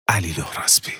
علی لهرازبی.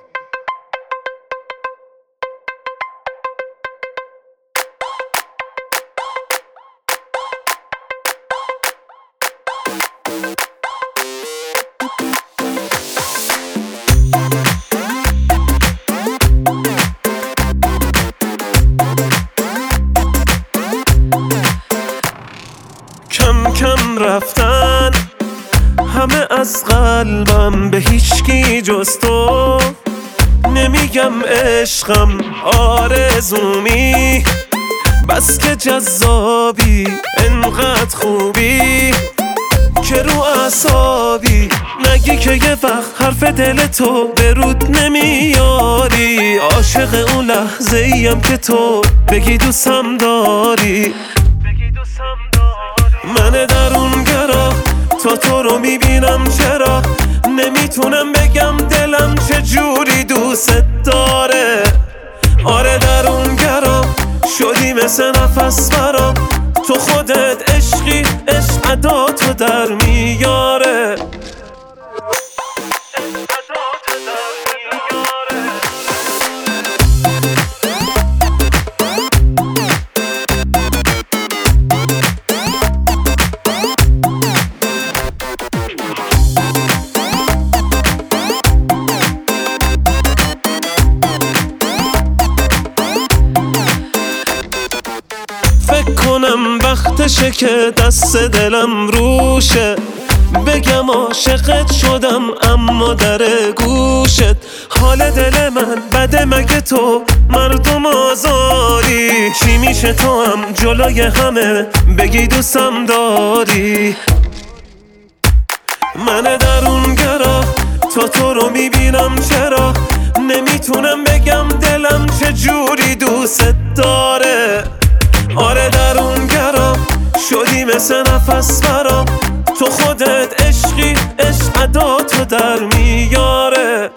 کم کم رفتن همه از قلبم، به هیچکی جز تو نمیگم عشقم آرزومی، بس که جذابی انقدر خوبی که رو اعصابی، نگی که یه وقت حرف دل تو به رود نمیاری، عاشق اون لحظه ایم که تو بگی دوستم داری. من درونگرا تو رو میبینم، چرا نمیتونم بگم دلم چجوری دوست داره. آره درونگرا شدی مثل نفس برام، تو خودت عشقی، عشق عداتو در میاره. فکر کنم وقتشه که دست دلم روشه، بگم عاشقت شدم اما در گوشت. حال دل من بده مگه تو مردم آزاری، چی میشه تو هم جلوی همه بگی دوستم داری. من درونگرا تو رو میبینم، چرا نمیتونم بگم دلم چجوری دوست داره. آره درونگرا شدی مثل نفس برام، تو خودت عشقی، عشق عداتو در میاره.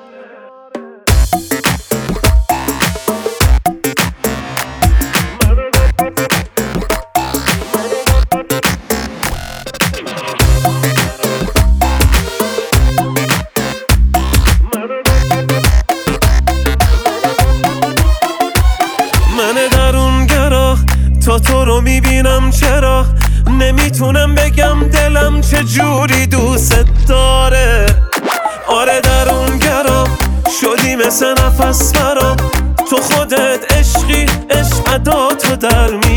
من درونگرا تو رو میبینم، چرا نمیتونم بگم دلم چجوری دوست داره. آره درونگرا شدی مثل نفس برام، تو خودت عشقی، عشق عداتو در